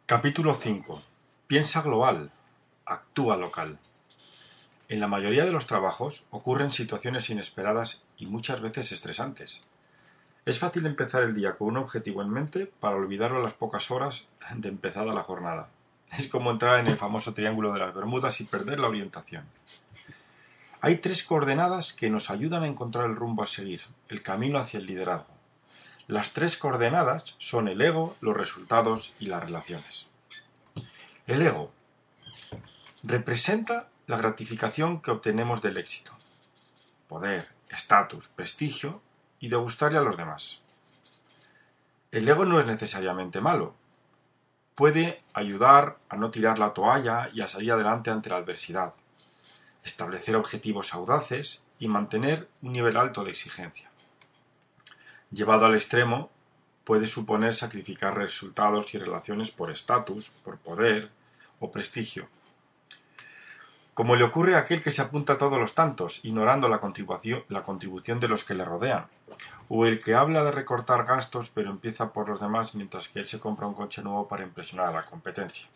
Capítulo 5. Piensa global, actúa local. En la mayoría de los trabajos ocurren situaciones inesperadas y muchas veces estresantes. Es fácil empezar el día con un objetivo en mente para olvidarlo a las pocas horas de empezada la jornada. Es como entrar en el famoso triángulo de las Bermudas y perder la orientación. Hay 3 coordenadas que nos ayudan a encontrar el rumbo a seguir, el camino hacia el liderazgo. Las 3 coordenadas son el ego, los resultados y las relaciones. El ego representa la gratificación que obtenemos del éxito, poder, estatus, prestigio y de gustarle a los demás. El ego no es necesariamente malo. Puede ayudar a no tirar la toalla y a salir adelante ante la adversidad, establecer objetivos audaces y mantener un nivel alto de exigencia. Llevado al extremo, puede suponer sacrificar resultados y relaciones por estatus, por poder o prestigio. Como le ocurre a aquel que se apunta a todos los tantos, ignorando la contribución de los que le rodean, o el que habla de recortar gastos pero empieza por los demás mientras que él se compra un coche nuevo para impresionar a la competencia.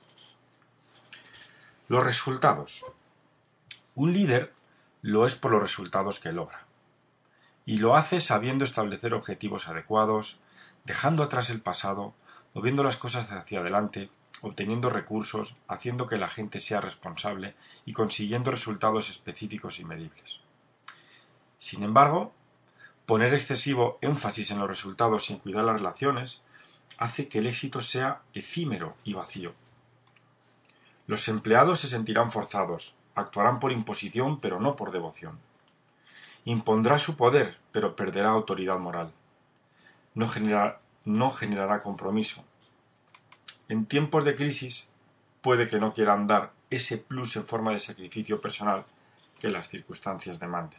Los resultados. Un líder lo es por los resultados que logra, y lo hace sabiendo establecer objetivos adecuados, dejando atrás el pasado, moviendo las cosas hacia adelante, obteniendo recursos, haciendo que la gente sea responsable y consiguiendo resultados específicos y medibles. Sin embargo, poner excesivo énfasis en los resultados sin cuidar las relaciones hace que el éxito sea efímero y vacío. Los empleados se sentirán forzados, actuarán por imposición pero no por devoción. Impondrá su poder, pero perderá autoridad moral. No generará compromiso. En tiempos de crisis puede que no quieran dar ese plus en forma de sacrificio personal que las circunstancias demanden.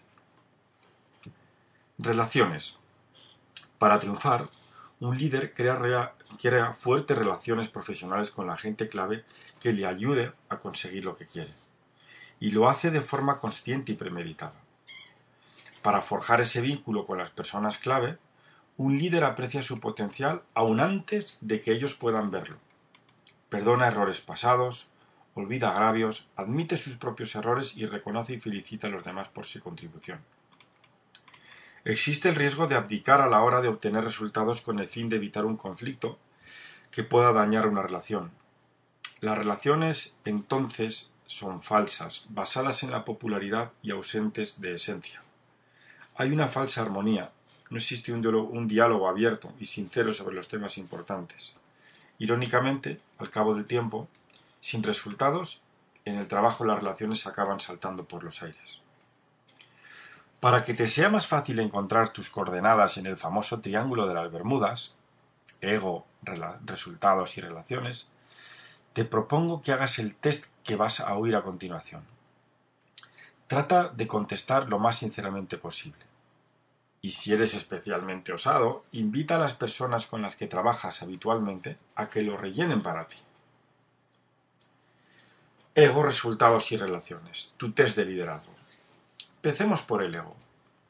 Relaciones. Para triunfar, un líder crea fuertes relaciones profesionales con la gente clave que le ayude a conseguir lo que quiere. Y lo hace de forma consciente y premeditada. Para forjar ese vínculo con las personas clave, un líder aprecia su potencial aún antes de que ellos puedan verlo. Perdona errores pasados, olvida agravios, admite sus propios errores y reconoce y felicita a los demás por su contribución. Existe el riesgo de abdicar a la hora de obtener resultados con el fin de evitar un conflicto que pueda dañar una relación. Las relaciones, entonces, son falsas, basadas en la popularidad y ausentes de esencia. Hay una falsa armonía, no existe un diálogo abierto y sincero sobre los temas importantes. Irónicamente, al cabo del tiempo, sin resultados, en el trabajo las relaciones acaban saltando por los aires. Para que te sea más fácil encontrar tus coordenadas en el famoso triángulo de las Bermudas, ego, resultados y relaciones, te propongo que hagas el test que vas a oír a continuación. Trata de contestar lo más sinceramente posible. Y si eres especialmente osado, invita a las personas con las que trabajas habitualmente a que lo rellenen para ti. Ego, resultados y relaciones. Tu test de liderazgo. Empecemos por el ego.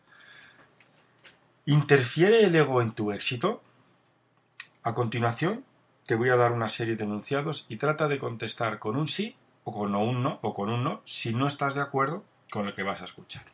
¿Interfiere el ego en tu éxito? A continuación, te voy a dar una serie de enunciados y trata de contestar con un sí o con un no si no estás de acuerdo con lo que vas a escuchar.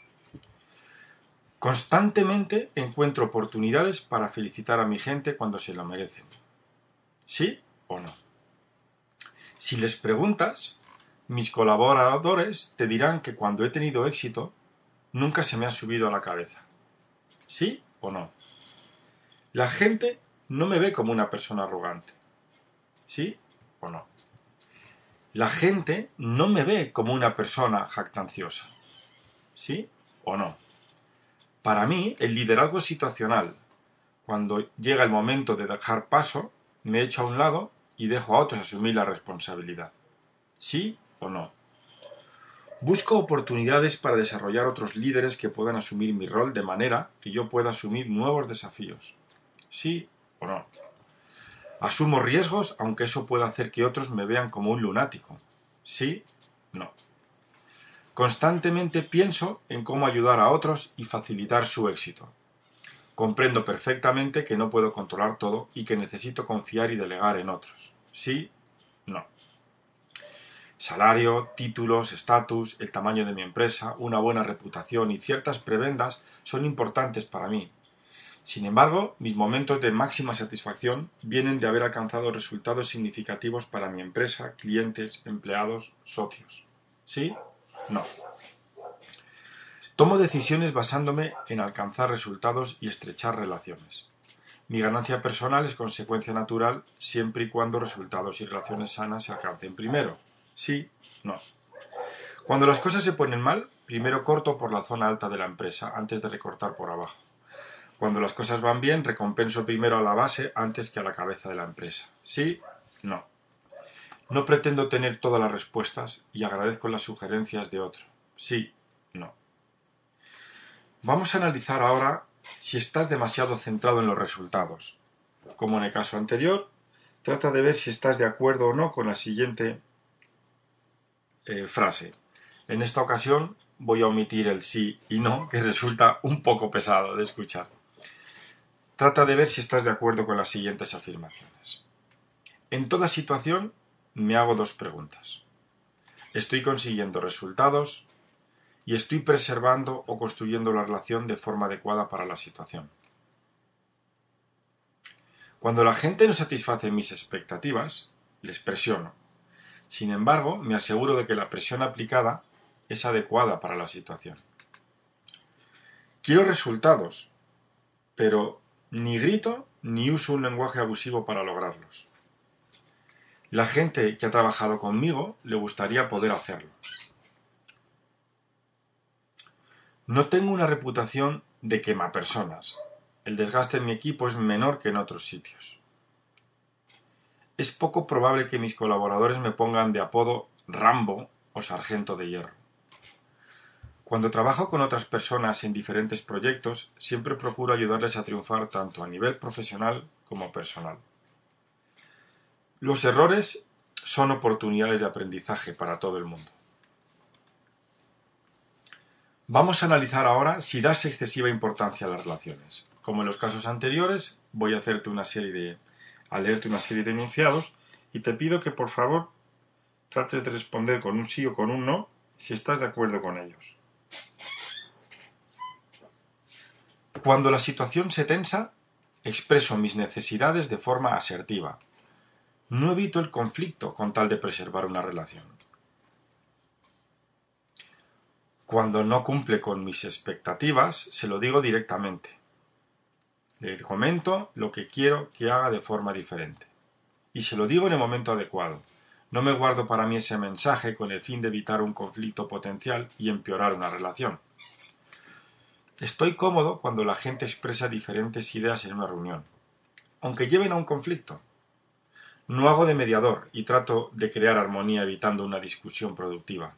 Constantemente encuentro oportunidades para felicitar a mi gente cuando se lo merecen. ¿Sí o no? Si les preguntas, mis colaboradores te dirán que cuando he tenido éxito, nunca se me ha subido a la cabeza. ¿Sí o no? La gente no me ve como una persona arrogante. ¿Sí o no? La gente no me ve como una persona jactanciosa. ¿Sí o no? Para mí, el liderazgo situacional. Cuando llega el momento de dejar paso, me echo a un lado y dejo a otros asumir la responsabilidad. ¿Sí o no? Busco oportunidades para desarrollar otros líderes que puedan asumir mi rol de manera que yo pueda asumir nuevos desafíos. ¿Sí o no? Asumo riesgos aunque eso pueda hacer que otros me vean como un lunático. ¿Sí? No. Constantemente pienso en cómo ayudar a otros y facilitar su éxito. Comprendo perfectamente que no puedo controlar todo y que necesito confiar y delegar en otros. ¿Sí no. Salario, títulos, estatus, el tamaño de mi empresa, una buena reputación y ciertas prebendas son importantes para mí. Sin embargo, mis momentos de máxima satisfacción vienen de haber alcanzado resultados significativos para mi empresa, clientes, empleados, socios. ¿Sí? No. Tomo decisiones basándome en alcanzar resultados y estrechar relaciones. Mi ganancia personal es consecuencia natural siempre y cuando resultados y relaciones sanas se alcancen primero. ¿Sí? No. Cuando las cosas se ponen mal, primero corto por la zona alta de la empresa antes de recortar por abajo. Cuando las cosas van bien, recompenso primero a la base antes que a la cabeza de la empresa. ¿Sí? No. No pretendo tener todas las respuestas y agradezco las sugerencias de otro. Sí, no. Vamos a analizar ahora si estás demasiado centrado en los resultados. Como en el caso anterior, trata de ver si estás de acuerdo o no con la siguiente frase. En esta ocasión voy a omitir el sí y no, que resulta un poco pesado de escuchar. Trata de ver si estás de acuerdo con las siguientes afirmaciones. En toda situación me hago dos preguntas. ¿Estoy consiguiendo resultados? Y estoy preservando o construyendo la relación de forma adecuada para la situación. Cuando la gente no satisface mis expectativas, les presiono. Sin embargo, me aseguro de que la presión aplicada es adecuada para la situación. Quiero resultados, pero ni grito ni uso un lenguaje abusivo para lograrlos. La gente que ha trabajado conmigo le gustaría poder hacerlo. No tengo una reputación de quemapersonas. El desgaste en mi equipo es menor que en otros sitios. Es poco probable que mis colaboradores me pongan de apodo Rambo o Sargento de Hierro. Cuando trabajo con otras personas en diferentes proyectos, siempre procuro ayudarles a triunfar tanto a nivel profesional como personal. Los errores son oportunidades de aprendizaje para todo el mundo. Vamos a analizar ahora si das excesiva importancia a las relaciones. Como en los casos anteriores, voy a leerte una serie de enunciados y te pido que por favor trates de responder con un sí o con un no si estás de acuerdo con ellos. Cuando la situación se tensa, expreso mis necesidades de forma asertiva. No evito el conflicto con tal de preservar una relación. Cuando no cumple con mis expectativas, se lo digo directamente. Le comento lo que quiero que haga de forma diferente. Y se lo digo en el momento adecuado. No me guardo para mí ese mensaje con el fin de evitar un conflicto potencial y empeorar una relación. Estoy cómodo cuando la gente expresa diferentes ideas en una reunión, aunque lleven a un conflicto. No hago de mediador y trato de crear armonía evitando una discusión productiva.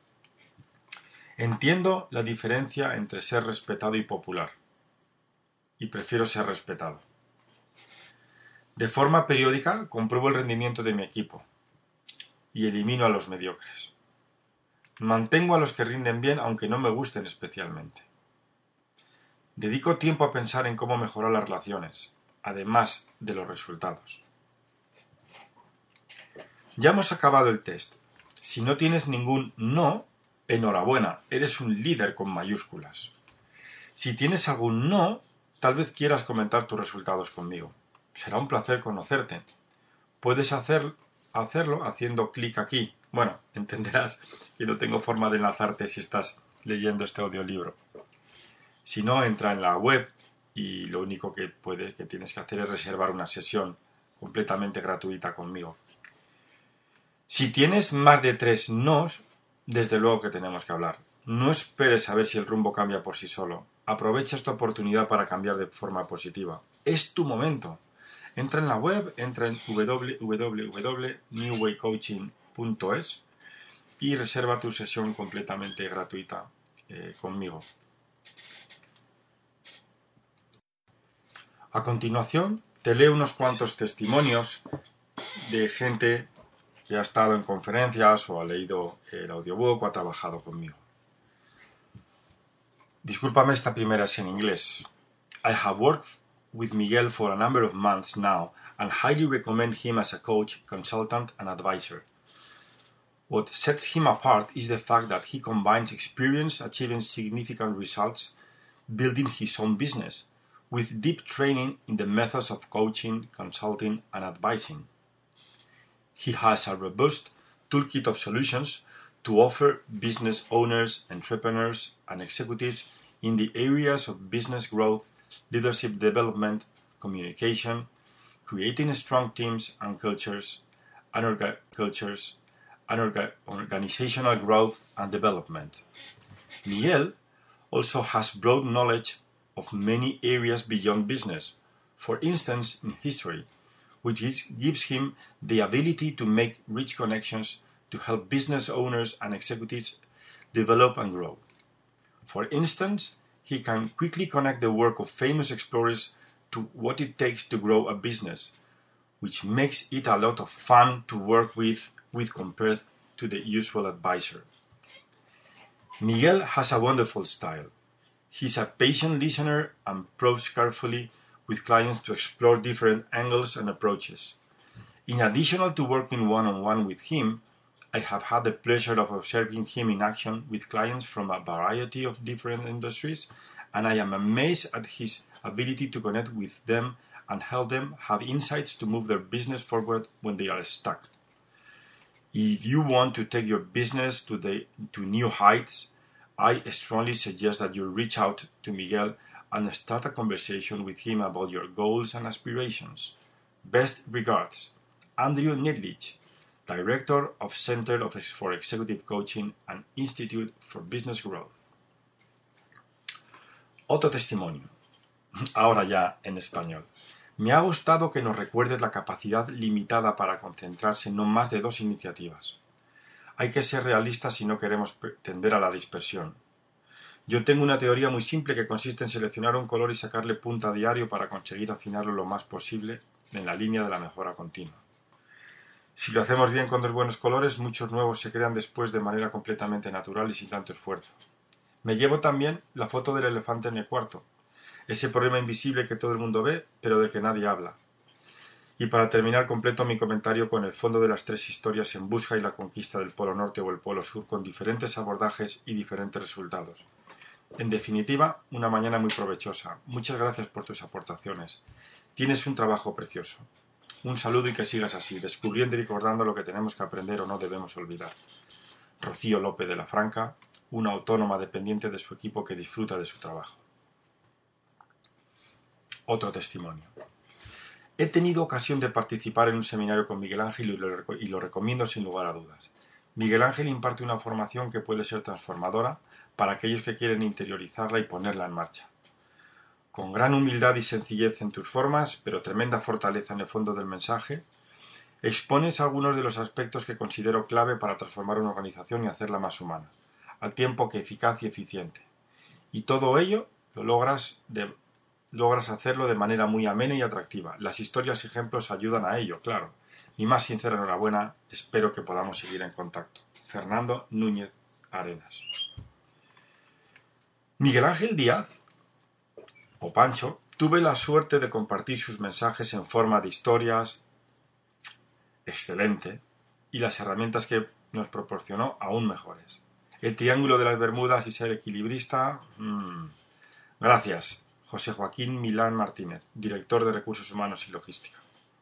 Entiendo la diferencia entre ser respetado y popular, y prefiero ser respetado. De forma periódica compruebo el rendimiento de mi equipo y elimino a los mediocres. Mantengo a los que rinden bien aunque no me gusten especialmente. Dedico tiempo a pensar en cómo mejorar las relaciones, además de los resultados. Ya hemos acabado el test. Si no tienes ningún no, enhorabuena, eres un líder con mayúsculas. Si tienes algún no, tal vez quieras comentar tus resultados conmigo. Será un placer conocerte. Puedes hacerlo haciendo clic aquí. Bueno, entenderás que no tengo forma de enlazarte si estás leyendo este audiolibro. Si no, entra en la web y lo único que tienes que hacer es reservar una sesión completamente gratuita conmigo. Si tienes más de 3 nos, desde luego que tenemos que hablar. No esperes a ver si el rumbo cambia por sí solo. Aprovecha esta oportunidad para cambiar de forma positiva. Es tu momento. Entra en la web, entra en www.newwaycoaching.es y reserva tu sesión completamente gratuita conmigo. A continuación, te leo unos cuantos testimonios de gente que ha estado en conferencias o ha leído el audiobook o ha trabajado conmigo. Discúlpame, esta primera es en inglés. I have worked with Miguel for a number of months now, and highly recommend him as a coach, consultant, and advisor. What sets him apart is the fact that he combines experience achieving significant results, building his own business, with deep training in the methods of coaching, consulting, and advising. He has a robust toolkit of solutions to offer business owners, entrepreneurs, and executives in the areas of business growth, leadership development, communication, creating strong teams and cultures, organizational growth and development. Miguel also has broad knowledge of many areas beyond business, for instance in history, which gives him the ability to make rich connections to help business owners and executives develop and grow. For instance, he can quickly connect the work of famous explorers to what it takes to grow a business, which makes it a lot of fun to work with compared to the usual advisor. Miguel has a wonderful style. He's a patient listener and probes carefully with clients to explore different angles and approaches. In addition to working one-on-one with him, I have had the pleasure of observing him in action with clients from a variety of different industries, and I am amazed at his ability to connect with them and help them have insights to move their business forward when they are stuck. If you want to take your business to new heights, I strongly suggest that you reach out to Miguel and start a conversation with him about your goals and aspirations. Best regards, Andrew Nedlich, Director of Center for Executive Coaching and Institute for Business Growth. Otro testimonio. Ahora ya en español. Me ha gustado que nos recuerdes la capacidad limitada para concentrarse en no más de 2 iniciativas. Hay que ser realistas si no queremos tender a la dispersión. Yo tengo una teoría muy simple que consiste en seleccionar un color y sacarle punta a diario para conseguir afinarlo lo más posible en la línea de la mejora continua. Si lo hacemos bien con 2 buenos colores, muchos nuevos se crean después de manera completamente natural y sin tanto esfuerzo. Me llevo también la foto del elefante en el cuarto, ese problema invisible que todo el mundo ve, pero del que nadie habla. Y para terminar, completo mi comentario con el fondo de las 3 historias en busca y la conquista del Polo Norte o el Polo Sur con diferentes abordajes y diferentes resultados. En definitiva, una mañana muy provechosa. Muchas gracias por tus aportaciones. Tienes un trabajo precioso. Un saludo y que sigas así, descubriendo y recordando lo que tenemos que aprender o no debemos olvidar. Rocío López de la Franca, una autónoma dependiente de su equipo que disfruta de su trabajo. Otro testimonio. He tenido ocasión de participar en un seminario con Miguel Ángel y lo recomiendo sin lugar a dudas. Miguel Ángel imparte una formación que puede ser transformadora para aquellos que quieren interiorizarla y ponerla en marcha. Con gran humildad y sencillez en tus formas, pero tremenda fortaleza en el fondo del mensaje, expones algunos de los aspectos que considero clave para transformar una organización y hacerla más humana, al tiempo que eficaz y eficiente. Y todo ello lo logras hacerlo de manera muy amena y atractiva. Las historias y ejemplos ayudan a ello, claro. Mi más sincera enhorabuena, espero que podamos seguir en contacto. Fernando Núñez Arenas. Miguel Ángel Díaz, o Pancho, tuve la suerte de compartir sus mensajes en forma de historias, excelente, y las herramientas que nos proporcionó aún mejores. El triángulo de las Bermudas y ser equilibrista, gracias. José Joaquín Milán Martínez, director de Recursos Humanos y Logística.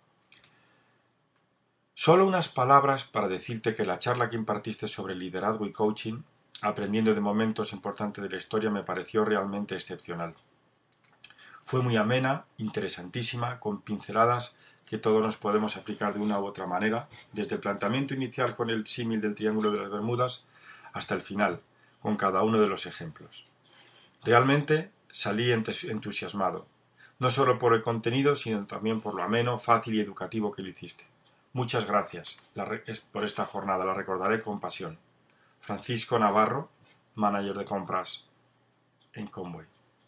Solo unas palabras para decirte que la charla que impartiste sobre liderazgo y coaching, aprendiendo de momentos importantes de la historia, me pareció realmente excepcional. Fue muy amena, interesantísima, con pinceladas que todos nos podemos aplicar de una u otra manera, desde el planteamiento inicial con el símil del Triángulo de las Bermudas hasta el final, con cada uno de los ejemplos. Realmente salí entusiasmado, no solo por el contenido, sino también por lo ameno, fácil y educativo que lo hiciste. Muchas gracias por esta jornada, la recordaré con pasión. Francisco Navarro, manager de compras en Conway.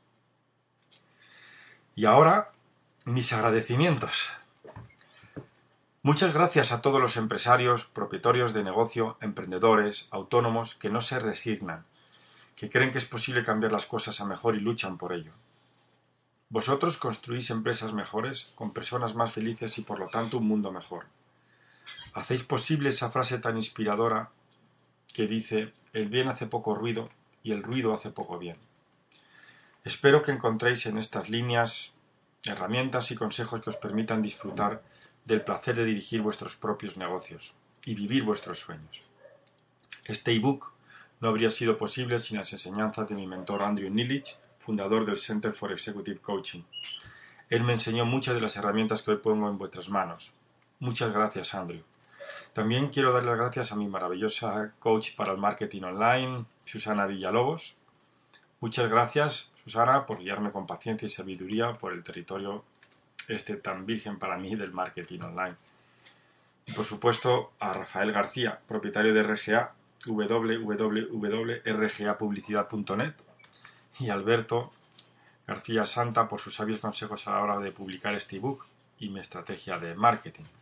Y ahora, mis agradecimientos. Muchas gracias a todos los empresarios, propietarios de negocio, emprendedores, autónomos que no se resignan, que creen que es posible cambiar las cosas a mejor y luchan por ello. Vosotros construís empresas mejores, con personas más felices y por lo tanto un mundo mejor. Hacéis posible esa frase tan inspiradora que dice: el bien hace poco ruido y el ruido hace poco bien. Espero que encontréis en estas líneas herramientas y consejos que os permitan disfrutar del placer de dirigir vuestros propios negocios y vivir vuestros sueños. Este ebook no habría sido posible sin las enseñanzas de mi mentor Andrew Nilich, fundador del Center for Executive Coaching. Él me enseñó muchas de las herramientas que hoy pongo en vuestras manos. Muchas gracias, Andrew. También quiero dar las gracias a mi maravillosa coach para el marketing online, Susana Villalobos. Muchas gracias, Susana, por guiarme con paciencia y sabiduría por el territorio tan virgen para mí del marketing online. Y por supuesto a Rafael García, propietario de RGA, www.rgapublicidad.net, y a Alberto García Santa por sus sabios consejos a la hora de publicar este ebook y mi estrategia de marketing.